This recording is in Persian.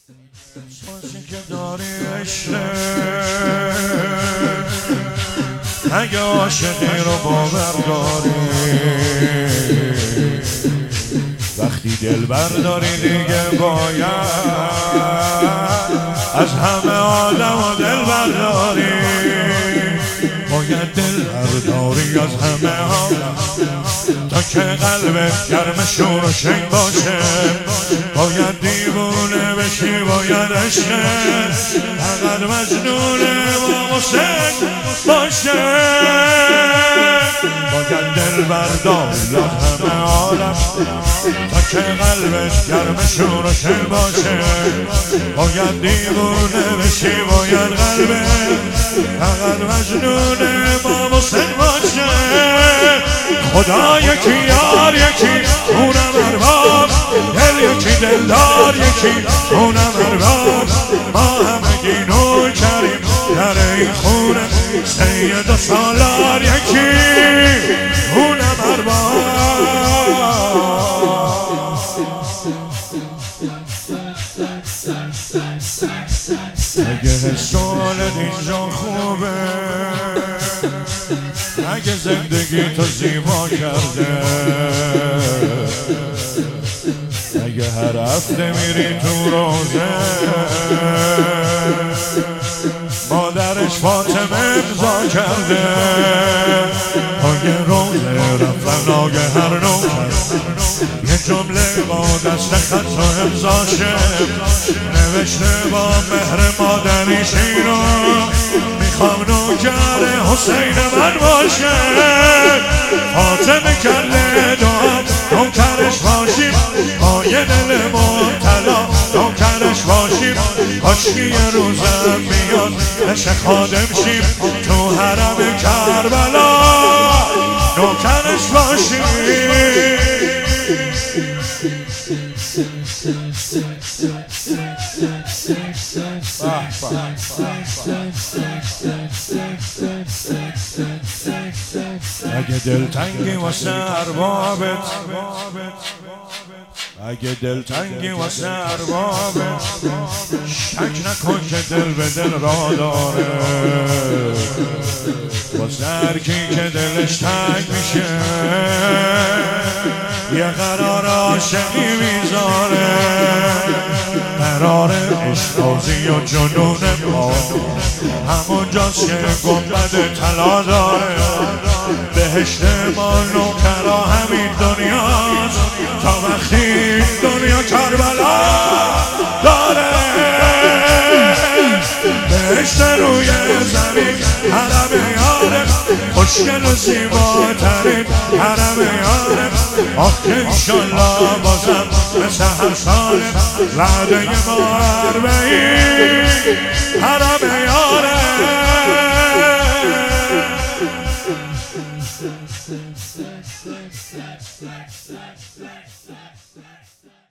باشی که داری عشق اگه عاشقی رو باور داری وقتی دل برداری دیگه باید از همه آدم و دل برداری باید دل برداری از همه آدم تا که قلبت گرم شور و شنگ باشه باید دیوونه بشی باید عشقت فقط مجنون با حسین باشه باید دل برداری از همه آدم تا که قلبت گرم شور و شنگ باشه باید دیوونه بشی باید قلبت فقط مجنون با حسین باشه خدا یکی یار یکی اونم ارباب دل یکی دلدار یکی اونم ارباب ما همگی نور کریم در این خونه سید و سالار یکی اونم ارباب اگه حسالت اینجا خوبه اگه زندگی تو زیبا کرده اگه هر هفته میری تو روزه مادرش فاطمه امضا کرده آگه روزه رفتن آگه هر نوکر یه جمله با دست خط و امضاشه نوشته با مهر مادریش اینو میخوام نوکر حسین من باشه فاطمه کله داد نوکرش باشیم با یه دل مبتلا نوکرش باشیم کاشکی یه روزم میاد نشه خادم شیم تو حرم کربلا نوکرش باشیم اگه دلتنگی واسه اربابت اگه دلتنگی واسه اربابت شک نکن که دل به دل را داره واسه هرکی که دلش تنگ میشه یه قرار عاشقی میذاره قرار عشق‌بازی و جنون ما همونجاست که گنبد طلا داره بهشت ما نوکرا همین دنیاست تا وقتی دنیا کربلا داره بهشت روی زمین حرم یاره خوشگل و زیباترین حرم یاره آخه انشالله بازم مثل هر سال وعده ما اربعین حرم یاره